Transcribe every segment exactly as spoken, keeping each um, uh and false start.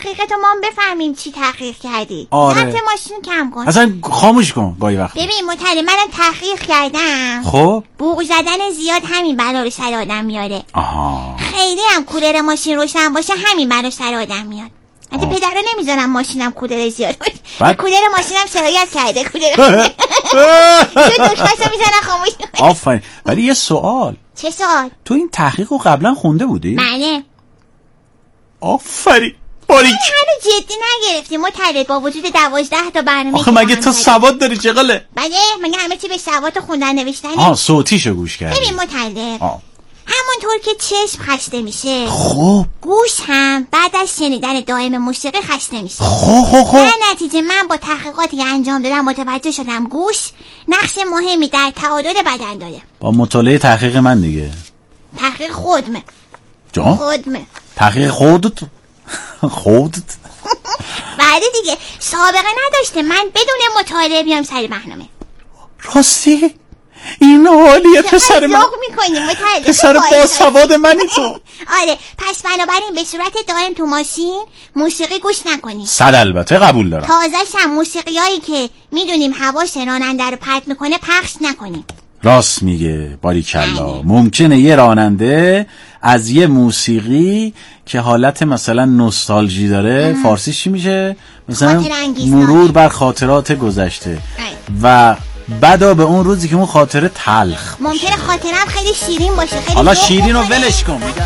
تحقیقتو ما بفهمیم چی تحقیق کردی. آره. ضبط ماشین کم کن. اصلا خاموش کن گاهی وقت. ببین مطلع منم تحقیق کردم. خب بوق زدن زیاد همین بلا رو سر آدم میاره. آها. خیلی هم کولر ماشین روشن باشه همین بلا سر آدم میاد. حتی پدره نمیذارم ماشینم کولر زیاد باشه. بعد کولر ماشینم شرایت کرده کولر. چه دکترشو میزنن خاموش. آفرین. ولی یه سوال. چه سوال؟ تو این تحقیقو قبلا خونده بودی؟ بله. آفرین. باریک. هنو جدی نگرفتی مطلع با وجود دوازده تا برنامه. آخه مگه تو سواد داری چقله؟ بله مگه همه چی به سواد خوندن نوشتن؟ آه صوتیشو گوش کردی. ببین مطلع همونطور که چشم خسته میشه خب گوش هم بعد از شنیدن دائم موسیقی خسته میشه. خب خب خب در نتیجه من با تحقیقاتی که انجام دادم متوجه شدم گوش نقش مهمی در تعادل بدن داره. با مطالعه تحقیق من دیگه. تحقیق خودمه. جان؟ خودمه. تحقیق خودت؟ خودت؟ بعد دیگه سابقه نداشته من بدون مطالعه بیام سر برنامه. راستی؟ این حالیه پسر من. پسر با سواد منی تو. آره پس بنابراین به صورت دائم تو ماشین موسیقی گوش نکنی. صد البته قبول دارم. تازه‌ش هم موسیقی هایی که میدونیم حواس راننده رو پرت میکنه پخش نکنیم. راست میگه باریکلا. ممکنه یه راننده از یه موسیقی که حالت مثلا نوستالژی داره ام. فارسیش چی میشه؟ مثلا مرور بر خاطرات گذشته ای. و بعدا به اون روزی که اون خاطره تلخ ممکنه خاطرم خیلی شیرین باشه. خیلی حالا شیرین رو ولش کن میگم.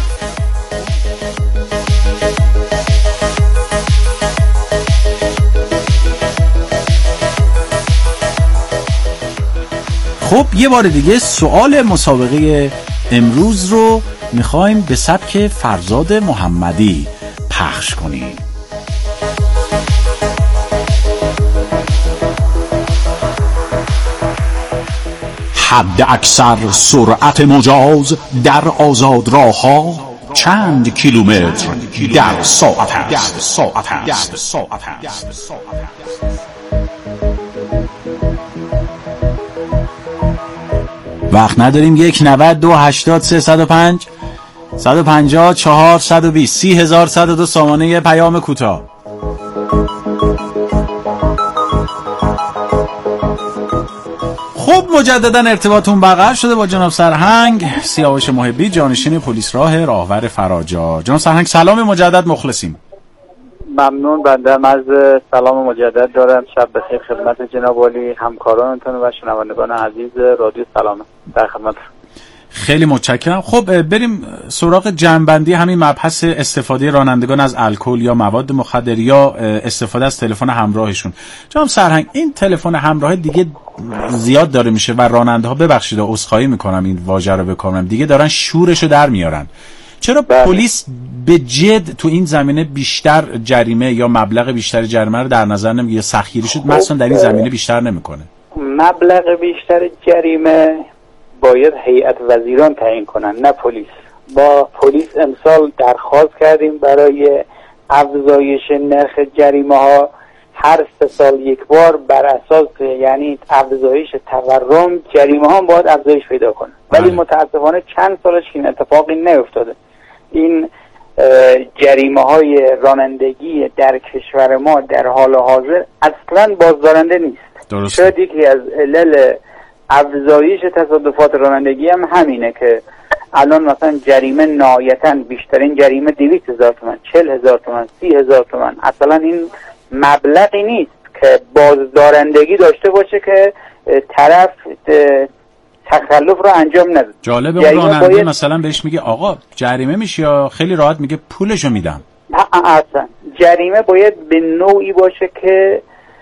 خب یه بار دیگه سوال مسابقه امروز رو میخوایم به سبک فرزاد محمدی پخش کنیم. حد اکثر سرعت مجاز در آزاد راه ها چند کیلومتر در ساعت است. وقت نداریم. یک نود دو هشتاد سه صد و پنج صد و پنجاه چهار صد و بیست سی هزار صد و دو سامانه پیام کوتاه. خب مجددا ارتباطون برقرار شده با جناب سرهنگ سیاوش محبی جانشین پلیس راه راهور فراجا. جناب سرهنگ سلام مجدد مخلصیم. ممنون. بنده از سلام مجدد دارم. شب بخیر خدمت جناب عالی همکارانتون و شنوندگان عزیز رادیو سلام در خدمت. خیلی متشکرم. خب بریم سراغ جنبندی همین مبحث استفاده رانندگان از الکل یا مواد مخدر یا استفاده از تلفن همراهشون. جناب سرهنگ این تلفن همراه دیگه زیاد داره میشه و راننده ها ببخشید عذرخواهی میکنم این واژه رو بکنم دیگه دارن شورشو در میارن. چرا بله. پلیس به جد تو این زمینه بیشتر جریمه یا مبلغ بیشتر جریمه رو در نظر نمیگیره؟ سختگیری شد مثلا در این زمینه بیشتر نمیکنه. مبلغ بیشتر جریمه باید هیئت وزیران تعیین کنن نه پلیس. با پلیس امسال درخواست کردیم برای افزایش نرخ جریمه ها هر سه سال یک بار بر اساس یعنی افزایش تورم جریمه ها باید افزایش پیدا کنه. ولی متاسفانه چند سالش این اتفاقی نیفتاده. این جریمه های رانندگی در کشور ما در حال حاضر اصلا بازدارنده نیست. درست. شاید یکی از علل افزایش تصادفات رانندگی هم همینه که الان مثلا جریمه نهایتاً بیشترین جریمه دویست هزار تومان، چل هزار تومان، سی هزار تومان. اصلا این مبلغی نیست که بازدارندگی داشته باشه که طرف تخلف رو انجام نده. جالب اون راننده باید... مثلا بهش میگه آقا جریمه میشه یا خیلی راحت میگه پولشو میدم. اصلا جریمه باید به نوعی باشه که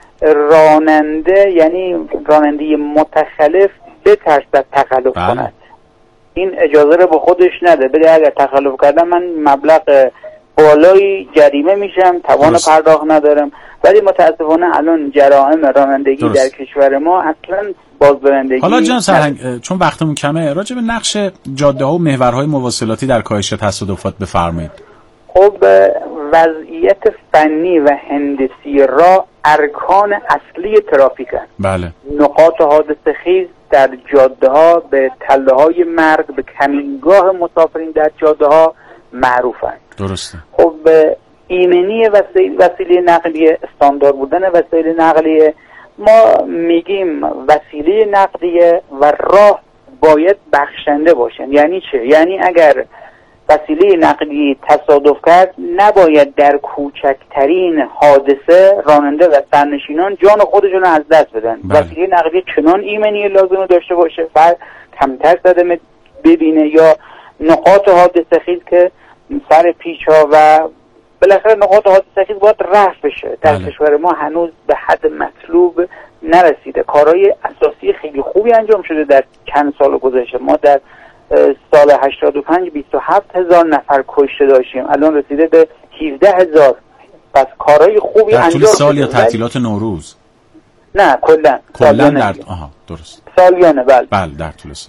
راننده یعنی راننده متخلف بترسد تخلف بله. کند. این اجازه رو به خودش نده. بده اگر تخلف کردم من مبلغ بالایی جریمه میشم توان درست. پرداخت ندارم. ولی متاسفانه الان جرائم رانندگی درست. در کشور ما اصلا بازدارندگی. حالا جان سرهنگ چون وقتمون کمه راجع به نقش جاده ها و محورهای مواصلاتی در کاهش تصادفات بفرمایید. خب وضعیت فنی و هندسی را ارکان اصلی ترافیک هست. بله. نقاط حادثه خیز در جاده ها به تله های مرگ به کمینگاه مسافرین در جاده ها معروفند. درسته. خب ایمنی وسیله, وسیله نقلیه، استاندارد بودن وسیله نقلیه. ما میگیم وسیله نقلیه و راه باید بخشنده باشن. یعنی چه؟ یعنی اگر وسیله نقلی تصادف کرد نباید در کوچکترین حادثه راننده و سرنشینان جان خودشون از دست بدن. بله. وسیله نقلی چنان ایمنی لازم داشته باشه فرد کمتر صدمه ببینه یا نقاط حادثه خیز که سر پیچ ها و بالاخره نقاط حادثه خیز باید رفع بشه. در بله. کشور ما هنوز به حد مطلوب نرسیده. کارهای اساسی خیلی خوبی انجام شده در چند سال گذشته. ما در سال هشتاد و پنج بیست و هفت هزار نفر کشته داشتیم، الان رسیده به هفده هزار. پس کارهای خوبی در انجام طول سال یا تعطیلات نوروز؟ نه کلا کلا در آها درست سالیانه. بله بله در طول سال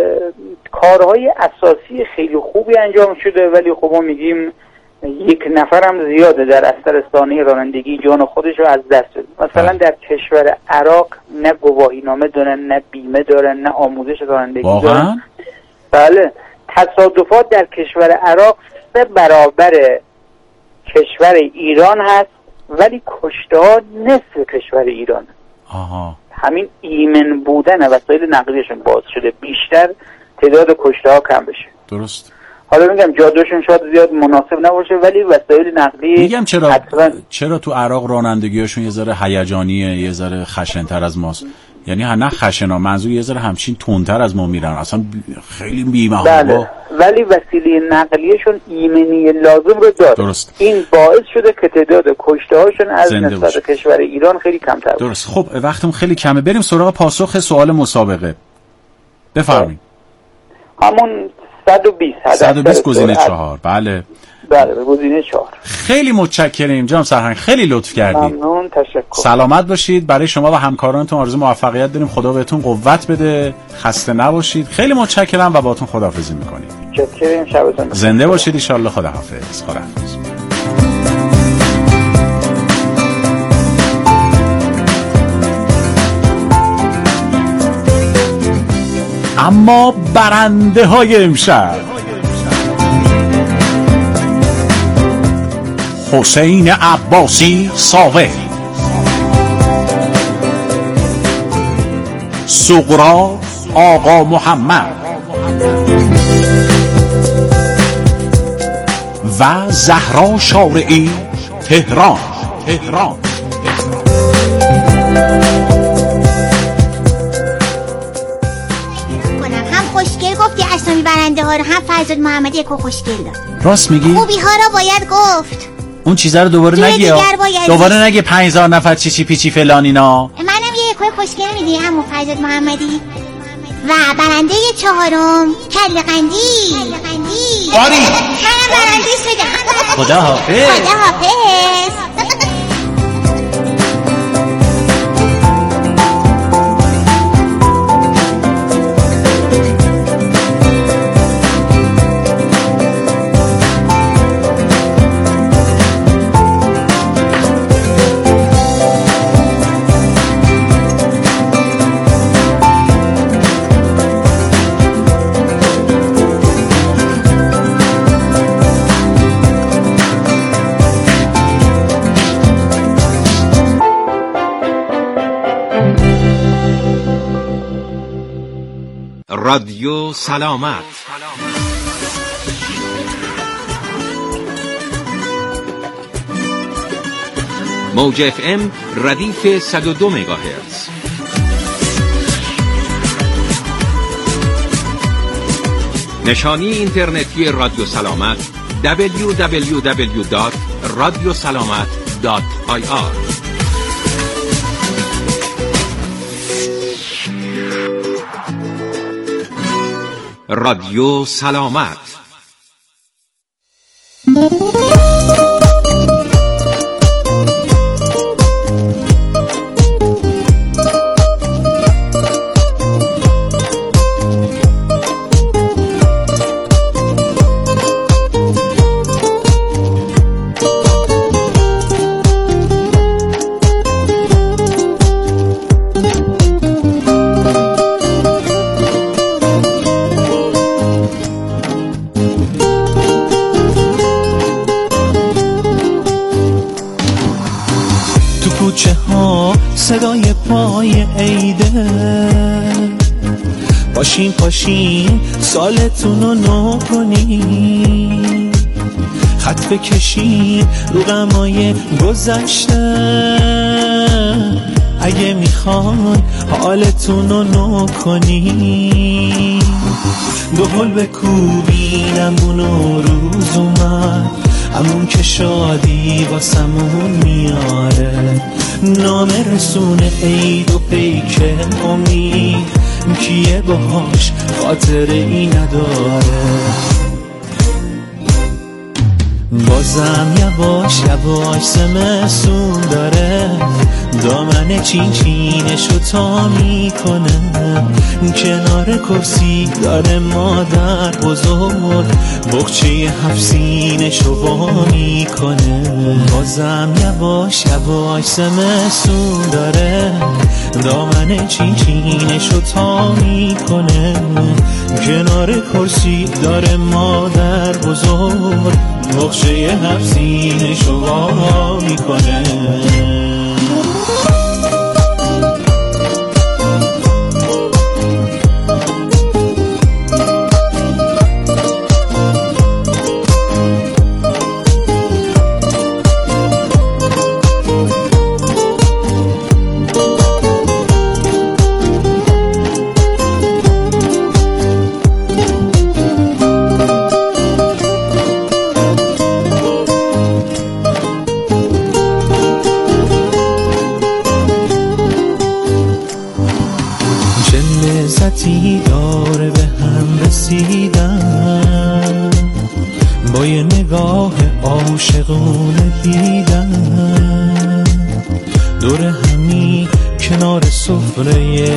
کارهای اساسی خیلی خوبی انجام شده، ولی خب ما میگیم یک نفرم زیاده در اثر رانندگی جان خودش رو از دست بده. مثلا در کشور عراق نه گواهی نامه دارن، نه بیمه دارن، نه آموزش رانندگی دارن. بله تصادفات در کشور عراق سه برابر کشور ایران هست، ولی کشته ها نصف کشور ایران. آها. همین ایمن بودن وسایل نقلیشون باعث شده بیشتر تعداد کشته ها کم بشه. درست. حالا میگم جادهشون شاید زیاد مناسب نباشه، ولی وسایل نقلی میگم چرا حتما... چرا تو عراق رانندگیاشون یه ذره هیجانیه، یه ذره خشن‌تر از ماست. یعنی نه خشنا، منظور یه ذره همچین تندتر از ما میرن، اصلا خیلی بی‌محابا. بله. ولی وسیله نقلیشون ایمنی لازم رو داره. درست. این باعث شده که تعداد کشته هاشون از نسبت کشور ایران خیلی کمتر باشه. درست. خب وقتمون خیلی کمه، بریم سراغ پاسخ سوال مسابقه. بفرمایید. همون صد و بیست صد و بیست گزینه چهار. بله بله به گزینه چهار. خیلی متشکریم جناب سرهنگ، خیلی لطف کردید. ممنون، تشکر. سلامت باشید. برای شما و همکارانتون آرزو موفقیت داریم. خدا بهتون قوت بده، خسته نباشید. خیلی متشکرم و باهاتون خداحافظی می‌کنیم. متشکریم، شبتون زنده باشید ان شاءالله. خداحافظ. خداحافظ. اما برنده های امشب حسین عباسی ساوه، سغرا آقا محمد و زهرا شارعی تهران. تهران گفتی اسامی برنده ها رو، هم فرزاد محمدی کو خوشگل داد. راست میگی؟ خوبی ها رو باید گفت. اون چیزا رو دوباره نگی. دوباره نگی پنج هزار نفر چی چی پیچی فلانینا. منم یه کوی خوشگل میدی همون فرزاد محمدی. و برنده چهارم کله قندی. کله قندی. باری. منم برنده شدم. خدا حافظ. خدا حافظ. رادیو سلامت. موج اف ام ردیف صد و دو مگاهرتز. نشانی اینترنتی رادیو سلامت دبلیو دبلیو دبلیو دات رادیو سلامت دات آی آر. رادیو سلامت. کوچه ها صدای پای عیده. پاشین پاشین سالتون رو نو کنین، خط بکشین رو غمای گذشته. اگه میخوان حالتون رو نو کنین، دهل بکوبین امون روز اومد، همون که شادی واسمون میاره. نامه رسونه عید و پیک امید، کیه باهاش خاطره ای نداره. بازم یواش یواش زمستون داره، دامن چین چینشو تا میکنه. کنار کرسی داره مادر بزرگ، بخچه هفسینشو وا میکنه. بازم یواش یواش زمستون داره، دامن چین چینشو تا میکنه. کنار کرسی داره مادر بزرگ، بخشه هفسینشو وا میکنه. داره به هم رسیدن، با یه نگاه عاشقونه دیدن. دور همی کنار سفره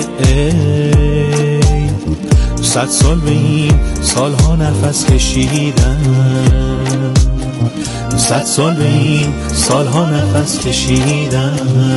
عید، صد سال به این سالها نفس کشیدن. صد سال به این سالها نفس کشیدن.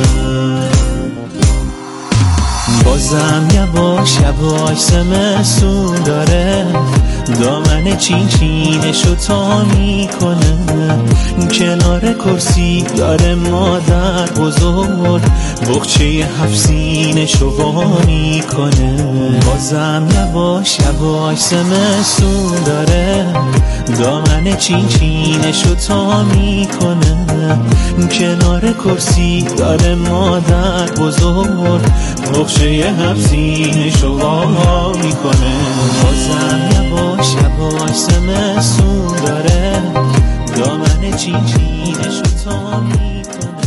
بازم یواش یواش زمستون داره، دامن چین چینشو تا میکنه. کنار کرسی داره مادر بزرگ، بخچه هفسینشو وا میکنه. بازم یواش یواش زمستون داره، دامن چین چینشو تا میکنه. کنار کرسی داره مادر بزرگ، بخشه هفسینشو وا میکنه. بازم یواش یواش زمستون داره، دامن چین چینشو تا میکنه.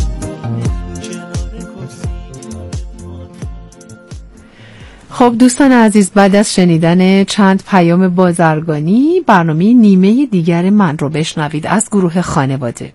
خب دوستان عزیز، بعد از شنیدن چند پیام بازرگانی، برنامه نیمه دیگر من رو بشنوید از گروه خانواده.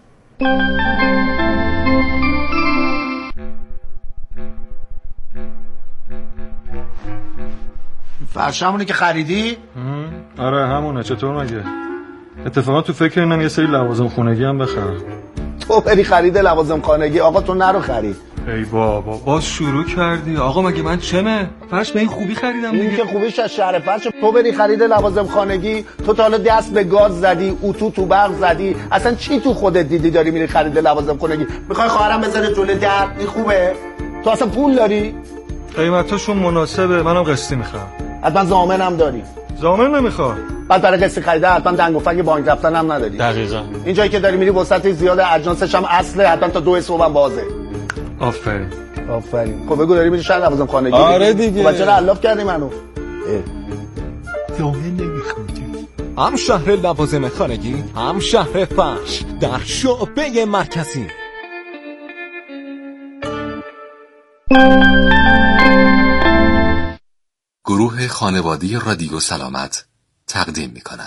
فرش همونه که خریدی؟ آره همونه. چطور مگه؟ اتفاقا تو فکر اینم یه سری لوازم خونگی هم بخرم. تو بری خرید لوازم خانگی؟ آقا تو نرو خرید. ای بابا باز شروع کردی. آقا مگه من چمه؟ فرش به این خوبی خریدم دیگه. این که خوبیش از شهر فرش. تو بری خرید لوازم خانگی، تو تا حالا دست به گاز زدی، اتو تو برق زدی، اصلا چی تو خودت دیدی داری میری خرید لوازم خانگی؟ میخوای خواهرم بذاره جلوی در؟ این خوبه؟ تو اصلا پول داری؟ قیمتاشون مناسبه، منم قسطی میخوام. حتما ضامنم داری؟ ضامن نمیخوام. بعد برای قسطی خریده حتما دنگ و فنگ بانک رفتن هم نداری. دقیقاً. این جایی که داری میری وسط زیاد اجناسش هم اصله، حتما تا دو صبح هم بازه. آفرین. آفرین. خب بگو داری میری شهر لوازم خانگی؟ آره دیگه. خب چرا علاف کردی منو؟ ضامن نمیخوام. هم شهر لوازم خانگی، هم شهر فرش در شعبه مرکزی. گروه خانوادی رادیو سلامت تقدیم می کند.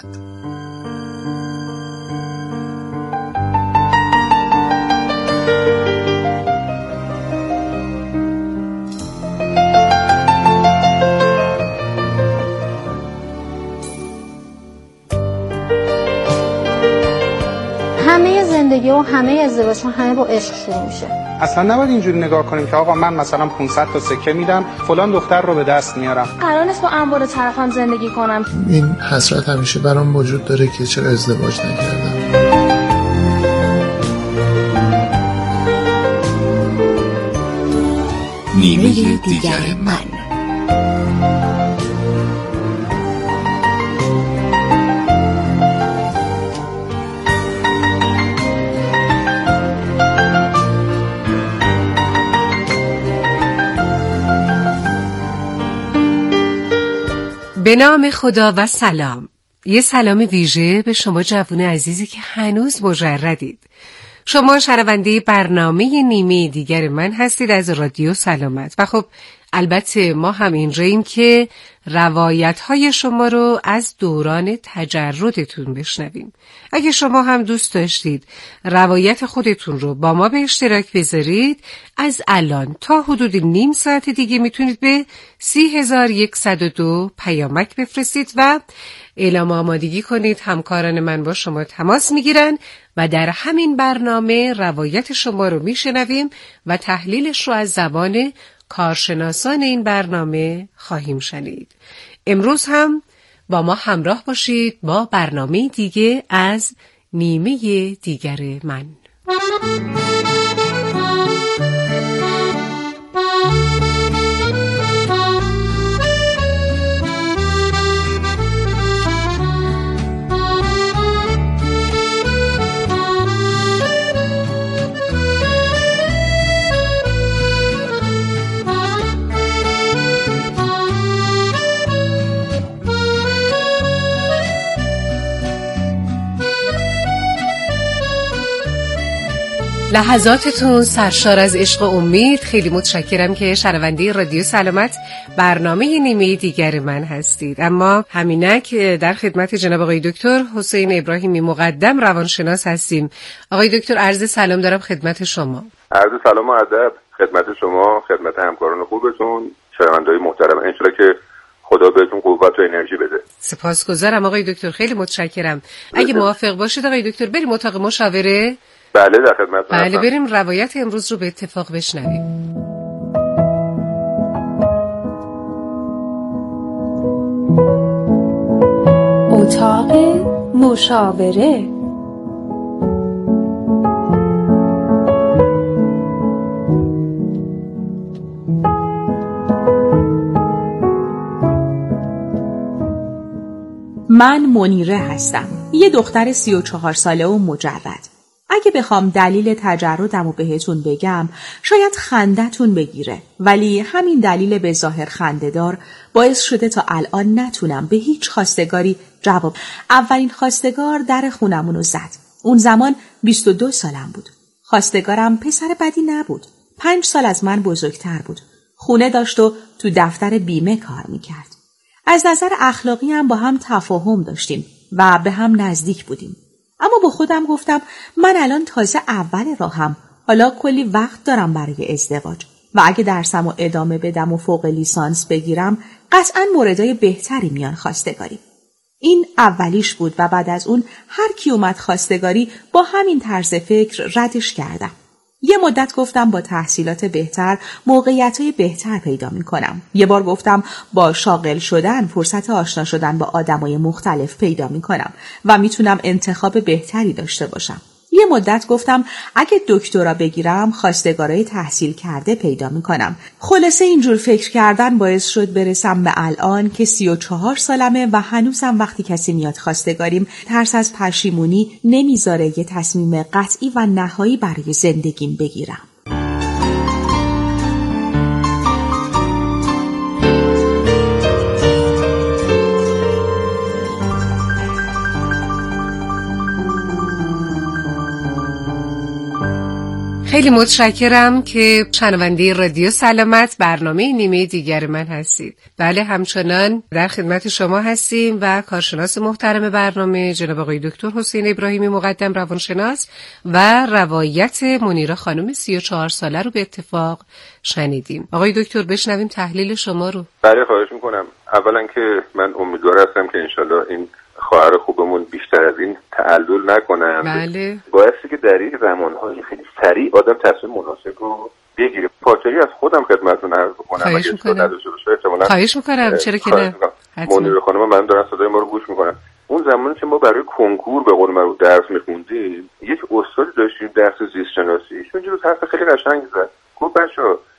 همه زندگی و همه ازدواج‌ها همه با عشق شروع میشه. اصلا نباید اینجوری نگاه کنیم که آقا من مثلا پانصد تا سکه میدم فلان دختر رو به دست میارم. قرار نیست با انبار طرفم زندگی کنم. این حسرت همیشه برام وجود داره که چرا ازدواج نکردم. نیمه دیگر من. به نام خدا و سلام. یه سلام ویژه به شما جوان عزیزی که هنوز مجردید. شما شنونده برنامه نیمه دیگر من هستید از رادیو سلامت و خب البته ما هم اینجاییم که روایت‌های شما رو از دوران تجردتون بشنویم. اگه شما هم دوست داشتید روایت خودتون رو با ما به اشتراک بذارید، از الان تا حدود نیم ساعت دیگه میتونید به سی هزار و صد و دو پیامک بفرستید و اعلام آمادگی کنید. همکاران من با شما تماس میگیرن و در همین برنامه روایت شما رو میشنویم و تحلیلش رو از زبان کارشناسان این برنامه خواهیم شنید. امروز هم با ما همراه باشید با برنامه دیگه از نیمه دیگر من. لحظاتتون سرشار از عشق و امید. خیلی متشکرم که شنونده رادیو سلامت برنامه نیمه دیگر من هستید. اما همینک در خدمت جناب آقای دکتر حسین ابراهیمی مقدم روانشناس هستیم. آقای دکتر عرض سلام دارم خدمت شما. عرض سلام و ادب خدمت شما، خدمت همکاران خوبتون، شنونده‌های محترم. ان شاءالله که خدا بهتون قوت و انرژی بده. سپاسگزارم آقای دکتر، خیلی متشکرم. اگه موافق باشید آقای دکتر بریم اتاق مشاوره. بله در خدمت. بله بریم روایت امروز رو به اتفاق بشنویم. اتاق مشاوره. من منیره هستم، یه دختر سی و چهار ساله و مجرد. اگه بخوام دلیل تجردمو بهتون بگم شاید خندتون بگیره، ولی همین دلیل به ظاهر خنده‌دار باعث شده تا الان نتونم به هیچ خواستگاری جواب. اولین خواستگار در خونمونو زد. اون زمان بیست و دو سالم بود. خواستگارم پسر بدی نبود. پنج سال از من بزرگتر بود. خونه داشت و تو دفتر بیمه کار میکرد. از نظر اخلاقی هم با هم تفاهم داشتیم و به هم نزدیک بودیم. اما با خودم گفتم من الان تازه اول راهم، حالا کلی وقت دارم برای ازدواج و اگه درسمو ادامه بدم و فوق لیسانس بگیرم قطعاً موردای بهتری میان خواستگاری. این اولیش بود و بعد از اون هر کی اومد خواستگاری با همین طرز فکر ردش کردم. یه مدت گفتم با تحصیلات بهتر موقعیت‌های بهتر پیدا می‌کنم. یه بار گفتم با شاغل شدن فرصت آشنا شدن با آدمای مختلف پیدا می‌کنم و میتونم انتخاب بهتری داشته باشم. یه مدت گفتم اگه دکترا بگیرم خواستگارای تحصیل کرده پیدا می‌کنم. خلاصه اینجور فکر کردن باعث شد برسم به الان که سی و چهار سالمه و هنوزم وقتی کسی میاد خواستگاریم ترس از پشیمونی نمیذاره یه تصمیم قطعی و نهایی برای زندگیم بگیرم. خیلی متشکرم که شنونده رادیو سلامت برنامه نیمه دیگر من هستید. بله همچنان در خدمت شما هستیم و کارشناس محترم برنامه جناب آقای دکتر حسین ابراهیمی مقدم روانشناس و روایت منیره خانم سی و چهار ساله رو به اتفاق شنیدیم. آقای دکتر بشنویم تحلیل شما رو. بله خواهش میکنم. اولا که من امیدوار هستم که انشالله این خواهر خوبمون بیشتر از این تعلل نکنن. بله. باعثی که در یک زمانهای خیلی سریع آدم تصمیم مناسب رو بگیره. پارچه‌ای از خودم خدمتتون عرض بکنم. خواهش میکنم. خواهش میکنم. چرا که نه؟ منیره خانم من دارن صدای ما رو گوش میکنن. اون زمانی که ما برای کنکور به قول معروف درس میخوندیم، یک استادی داشتیم درس زیست شناسی. اونجوری حرف خیلی قشنگی زد. گفت بچه‌ها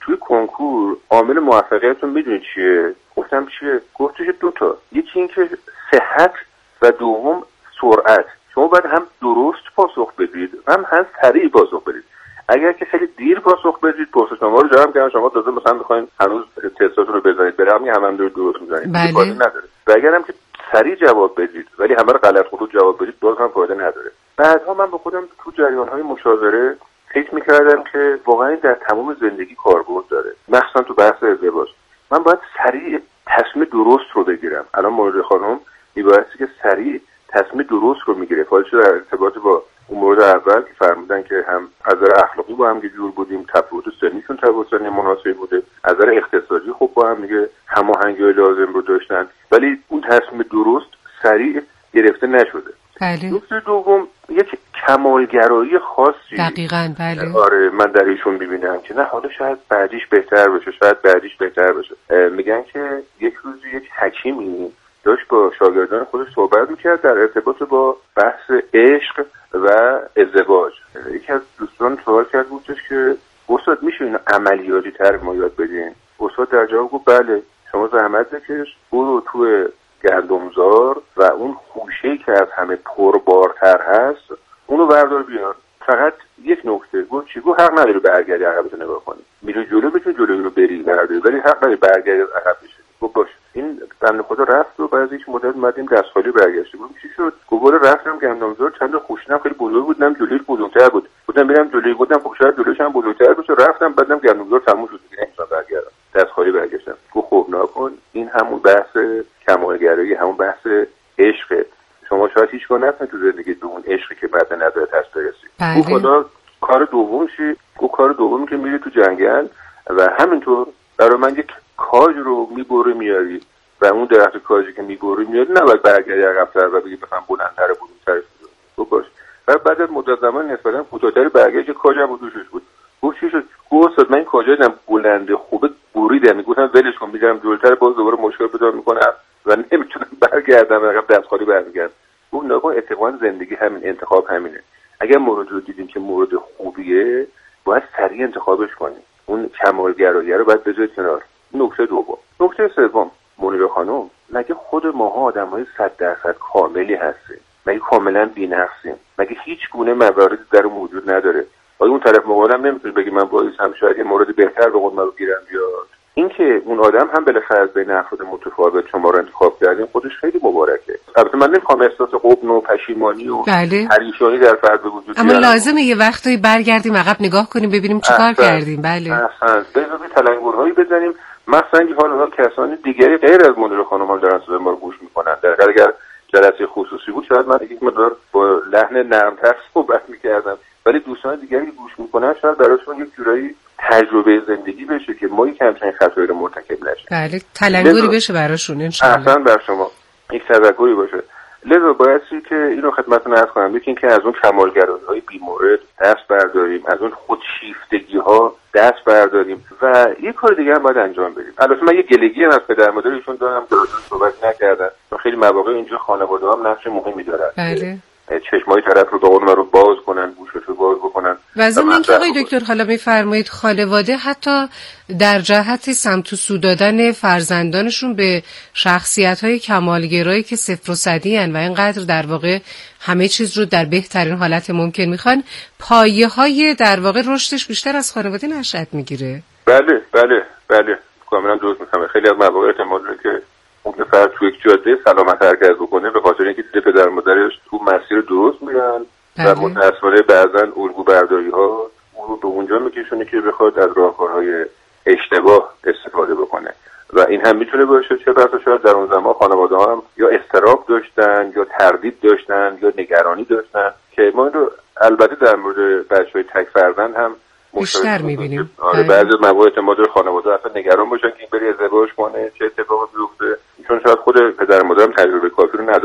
توی کنکور عامل موفقیتتون میدونید چیه؟ گفتم چیه؟ گفتش دو تا. یکی این که صحت و دوم سرعت. شما باید هم درست پاسخ بدید هم هم سریع پاسخ بدید. اگر که خیلی دیر پاسخ بدید پرسشنامه رو جمع کردن شما تازه مثلا میخواین هنوز تستاتون رو بزنید بره همین هم هم دارید درست میزنید بله. فایده نداره. و اگر هم که سریع جواب بدید ولی همه رو غلط خطوط جواب بدید باز هم فایده نداره. بعدها من به خودم تو جریان‌های مشاوره فکر میکردم که واقعا در تمام زندگی کاربرد داره، مخصوصا تو بحث ازدواج. من باید سریع تصمیم درست رو بگیرم. الان مورد خانم میبایستی که سریع تصمیم درست رو میگیره. فاجعه در ارتباط با اون مورد اول که فرمودن که هم از نظر اخلاقی با هم جور بودیم، تفاوت سنیشون تفاوت سنی مناسبی بوده، از نظر اقتصادی خب با هم دیگه هماهنگی لازم رو داشتن، ولی اون تصمیم درست سریع گرفته نشده. بله. نکته دوم یک کمالگرایی خاصی دقیقاً بله. آره من در ایشون میبینم که نه حالا شاید بعدیش بهتر بشه، شاید بعدیش بهتر بشه. میگن که یک روزی یک حکیمی داشت با شاگردان خودش صحبت میکرد در ارتباط با بحث عشق و ازدواج. یکی از دوستان سوال کرد بودش که استاد میشه اینو عملیاتی تر ما یاد بدین؟ استاد در جواب گفت بله، شما زحمت بکش برو تو گندمزار و اون خوشه‌ای که از همه پربارتر هست اونو بردار بیار. فقط یک نکته گفت چی؟ گفت حق نداری برگردی عقبتو نگاه کنی، میری جلو بتونی جلوی رو بری برداری، ولی حق نداری برگردی عقب بشی. گفت باش. این بنده خدا رفت و بعد از یک مدت اومدیم دست خالی برگشتیم. گفت چی شد؟ گفت رفتم گندمزار چند تا خوشنم خیلی بزرگ بودم جلویش بزرگتر بود، بودم میرم جلوی بودم خب شاید جلویش هم بزرگتر بشه، رفتم بعدم گندمزار تموم شد دیگه نمیتونم برگردم، دست خالی برگشتم. گفت خب نکن، این همون بحث کمالگرایی، همون بحث عشق. شما شاید هیچ کار نکنید تو زندگی به اون عشقی که بعد نظرت هست برسی. گفت خدا کار دومشی، گفت کار دومی که میری تو جنگل و همینطور برای من یک کاج رو میبره میاری و اون درخت کاجی که میبره میاری نباید برگردی عقب‌تر و بگی بخوام بلندتر بلندتر گفت باش. و بعد از مدت زمان نسبتا کوتاه‌تر برگشت کاجم رو دوشش بود. گفت چی شد؟ گفت من این کاجا دیدم بلنده خوبه بریدم، میگفتم ولش کن میگم جلوتر باز دوباره مشکل پیدا میکنم و نمیتونم برگردم عقب، دست خالی برمیگردم. اون نگاه اتفاقا زندگی همین، انتخاب همینه. اگر مورد رو دیدیم که مورد خوبیه باید سریع انتخابش کنیم، اون کمالگرایی رو باید بذارید کنار. نکته دوم. نکته سوم، منیر خانم، مگه خود ماها آدم‌های صد درصد کاملی هستیم؟ مگه کاملا بی‌نقصیم؟ مگه هیچ گونه مواردی در اون وجود نداره؟ آیا اون طرف مقابلم نمیتونه بگه من باعث هم شاید یه مورد بهتر به خودم رو گیرم بیاد؟ اینکه اون آدم هم بالاخره از بین افراد متفاوت شما رو انتخاب کردین خودش خیلی مبارکه. البته من نمیخوام احساس غبن و پشیمانی و بله. پریشانی در فرد به وجود بیارم، اما لازمه یه وقتایی برگردیم عقب نگاه کنیم ببینیم چیکار کردیم. بله احسن. بذارید تلنگرهایی بزنیم، مثلا که حالا کسانی دیگری غیر از منیر خانم هم دارن صدای ما رو گوش میکنن. در اگر جلسه خصوصی بود شاید من یک مقدار با لحن نرمتر صحبت میکردم، ولی دوستان دیگری که گوش میکنن شاید براشون یک جورایی تجربه زندگی بشه که ما یک همچین خطایی رو مرتکب نشیم. بله تلنگری بشه براشون ان شاء الله. احسن بر شما، یک تذکری باشه. لذا بایستی که اینو خدمتتون عرض کنم، یکی اینکه از اون کمالگرایی‌های بی‌مورد دست برداریم، از اون خودشیفتگی‌ها دست برداریم و یه کار دیگه هم باید انجام بدیم. البته من یه گلگی هم از پدر مادرشون دارم که راجعش صحبت نکردن، خیلی مواقع اینجا خانواده هم نقش مهمی دارن. بله. چشمای طرف رو به قول رو باز کنن، گوشش رو باز بکنن. و از این اینکه آقای دکتر حالا میفرمایید خانواده حتی در جهت سمت و سو دادن فرزندانشون به شخصیت‌های کمالگرایی که صفر و صدی ان و اینقدر در واقع همه چیز رو در بهترین حالت ممکن میخوان، پایه‌های در واقع رشدش بیشتر از خانواده نشأت میگیره. بله بله بله کاملا درست میفهمه. خیلی از مواقع احتمال داره که اون فرد تو یک جاده سلامت حرکت بکنه به خاطر اینکه دیده پدر مادرش تو مسیر درست میرن و متأسفانه بعضا الگو برداری ها اون رو به اونجا میکشونه که بخواد از راهکارهای اشتباه استفاده بکنه و این هم میتونه باشه چه بسا شاید در اون زمان خانواده ها هم یا اضطراب داشتن یا تردید داشتن یا نگرانی داشتن که ما این رو البته در مورد بچهای تک فرزند هم بیشتر می‌بینیم. آره بعضی موارد مادر خانواده اصلا نگران باشن که این بری ازدواج کنه چه اتفاقی بیفته، چون شاید خود پدر مادرم تجربه کافی رو ندارن.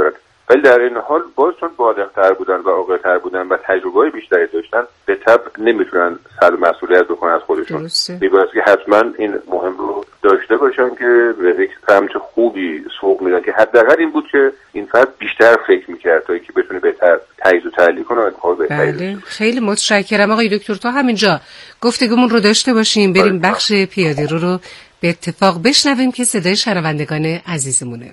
ولی در این حال باز چون بالغ‌تر بودن و عاقل‌تر بودن و تجربه‌های بیشتری داشتن به طبع نمیتونن صد مسئولیت بکنن از خودشون. میباید که حتما این مهم رو داشته باشن که به یک سمت خوبی سوق میدن که حداقل این بود که این فرد بیشتر فکر میکرد تا اینکه بتونه بهتر تجزیه و تحلیل کنه و انتخاب بهتری بله. خیلی متشکرم آقای دکتر. تا همینجا گفتگومون رو داشته باشیم، بریم بخش پیاده رو رو به اتفاق بشنویم که صدای شنوندگان عزیزمونه.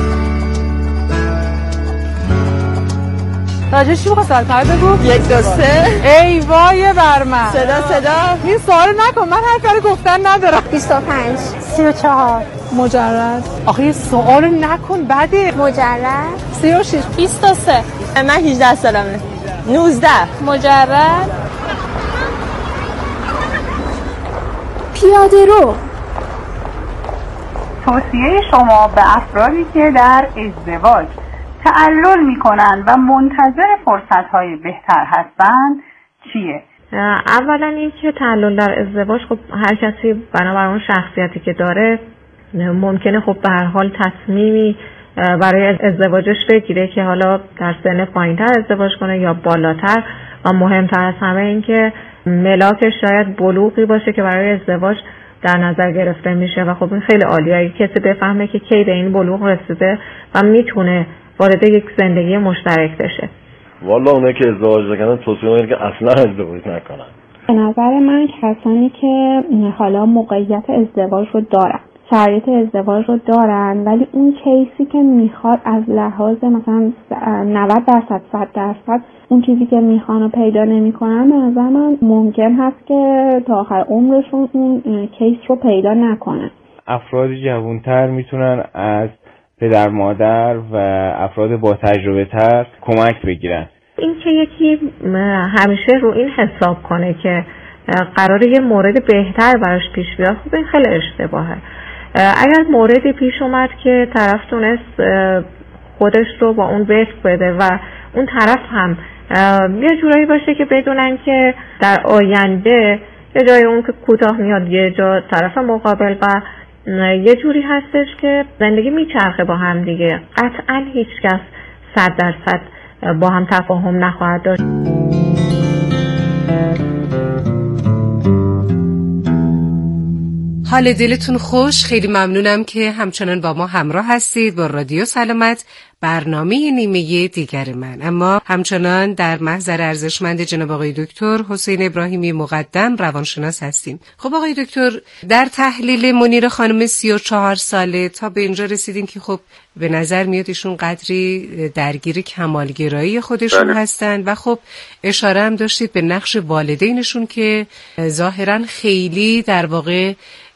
راجع چی بخواه سوال کار بگو؟ یک دو سه ای وای بر من صدا صدا این سوال نکن، من هر کاری گفتن ندارم. بیست و پنج سی و چهار مجرد. آخه یه سوال نکن بده. مجرد سی و شیش بیست و سه من هجده سالمه. نوزده مجرد. پیاده رو. توصیه شما به افرادی که در ازدواج تعلل میکنن و منتظر فرصت‌های بهتر هستند چیه؟ اولا این که تعلل در ازدواج، خب هر کسی بنابر اون شخصیتی که داره ممکنه خب به هر حال تصمیمی برای ازدواجش بگیره که حالا در سن پایین‌تر ازدواج کنه یا بالاتر، و مهمتر از همه این که ملاکش شاید بلوغی باشه که برای ازدواج در نظر گرفته میشه و خب این خیلی عالیه اگه کسی بفهمه که کی به این بلوغ رسیده و میتونه وارد یک زندگی مشترک بشه. والا اونایی که ازدواج نکنن توصیه میکنم که اصلا ازدواج نکنن. به نظر من کسانی که حالا موقعیت ازدواج رو دارن، شرایط ازدواج رو دارن، ولی اون کیسی که میخواد از لحاظ مثلا نود درصد صد درصد اون چیزی که میخوان رو پیدا نمیکنن، به نظر من ممکن هست که تا آخر عمرشون اون کیس رو پیدا نکنن. افراد جوانتر میتونن از پدر مادر و افراد با تجربه تر کمک بگیرن. این که یکی همیشه رو این حساب کنه که قراره یه مورد بهتر براش پیش بیاد، خب این خیلی اشتباهه. اگر موردی پیش اومد که طرف تونست خودش رو با اون وفق بده و اون طرف هم یه جورایی باشه که بدونن که در آینده یه جای اون که کوتاه میاد، یه جا طرف مقابل، و یه جوری هستش که زندگی میچرخه با هم دیگه، قطعا هیچ کس صد درصد با هم تفاهم نخواهد داشت. حال دلتون خوش، خیلی ممنونم که همچنان با ما همراه هستید با رادیو سلامت، برنامه نیمه دیگر من. اما همچنان در محضر ارزشمند جناب آقای دکتر حسین ابراهیمی مقدم روانشناس هستیم. خب آقای دکتر، در تحلیل منیر خانم سی و چهار ساله تا به اینجا رسیدیم که خب به نظر میاد ایشون قدری درگیر کمالگرایی خودشون بله. هستن و خب اشاره هم داشتید به نقش والدینشون که ظاهرا خیلی در واقع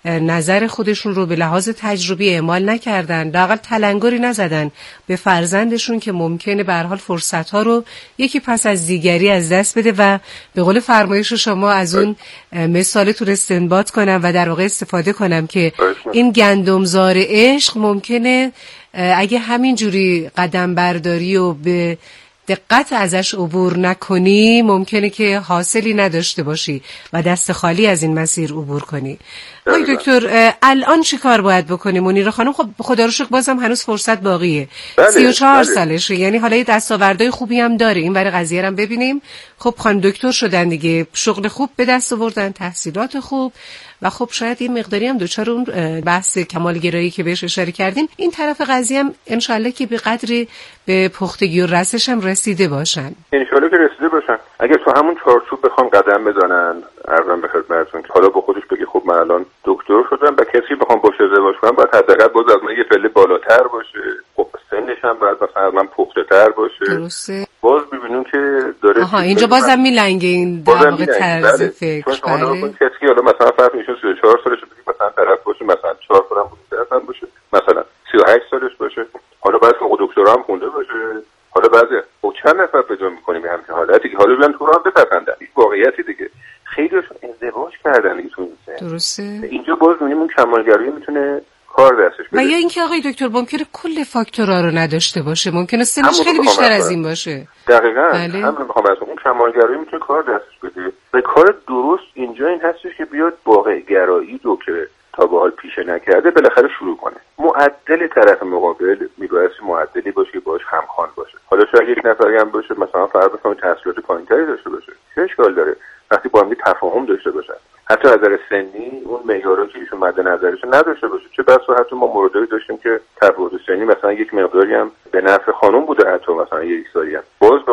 نظر خودشون رو به لحاظ تجربی اعمال نکردن، لااقل تلنگری نزدن به فرزندشون که ممکنه به هر حال فرصت‌ها رو یکی پس از دیگری از دست بده و به قول فرمایش شما از اون مثالتون استنباط کنم و در واقع استفاده کنم که این گندمزار عشق ممکنه اگه همین جوری قدم برداری و به دقت ازش عبور نکنی ممکنه که حاصلی نداشته باشی و دست خالی از این مسیر عبور کنی. آقای دکتر، الان چی کار باید بکنیم؟ منیر خانم خب خدا رو شکر بازم هنوز فرصت باقیه. بله، سی و چهار بله. سالشه، یعنی حالا یه دستاوردهای خوبی هم داره. این برای قضیه رو هم ببینیم. خب خانم دکتر شدن دیگه، شغل خوب به دست آوردن، تحصیلات خوب و خب شاید یه مقداری هم دوچار اون بحث کمالگرایی که بهش اشاره کردیم این طرف قضیه هم انشالله که به قدری به پختگی و رسش هم رسیده باشن. انشالله که رسیده باشن. اگر تو همون چارچوب بخوام قدم بزنن، عرضم به خدمتتون که حالا با خودش بگه خب من الان دکتر شدم و کسی بخوام باشه ازدواج کنم باید حداقل باز از من یه پله بالاتر باشه، خب سنش هم باید مثلا از من پخته تر باشه. درسته. باز ببینیم که داره آها اینجا بازم میلنگه این در واقع طرز فکر. چون شما نگاه کنید کسی حالا مثلا فرض میشه سی و چهار سالشه بگید مثلا طرف باشه مثلا چهار سالم بوده باشه، مثلا سی و هشت سالش باشه، حالا بعد فوق دکترا هم خونده باشه، حالا بعضی او چند نفر پیدا می‌کنیم همین حالتی که حالا بیان تو رو هم بپسندن. این واقعیتی دیگه. خیلیشون ازدواج کردن دیگه تو درسته. اینجا باز می‌بینیم اون کمالگرایی میتونه کار دستش بده. و یا اینکه آقای دکتر ممکنه کل فاکتورها رو نداشته باشه، ممکنه سنش خیلی بیشتر از این باشه. دقیقاً. بله. همین می‌خوام بگم اون کمالگرایی میتونه کار دستش بده. و کار درست اینجا این هستش که بیاد واقع گرایی رو که تا به حال پیشه نکرده بالاخره شروع کنه. معدل طرف مقابل میبایستی معدلی باشه که باش همخوان باشه. حالا شاید یک نفری هم باشه مثلا فرض کنید تحصیلات پایین‌تری داشته باشه، چه اشکال داره وقتی با هم تفاهم داشته باشن، حتی از نظر سنی اون معیارا که ایشون مد نظرش نداشته باشه. چه بسا حتی ما موردی داشتیم که تفاوت سنی مثلا یک مقداری هم به نفع خانم بوده، حتی مثلا یک سالی هم باز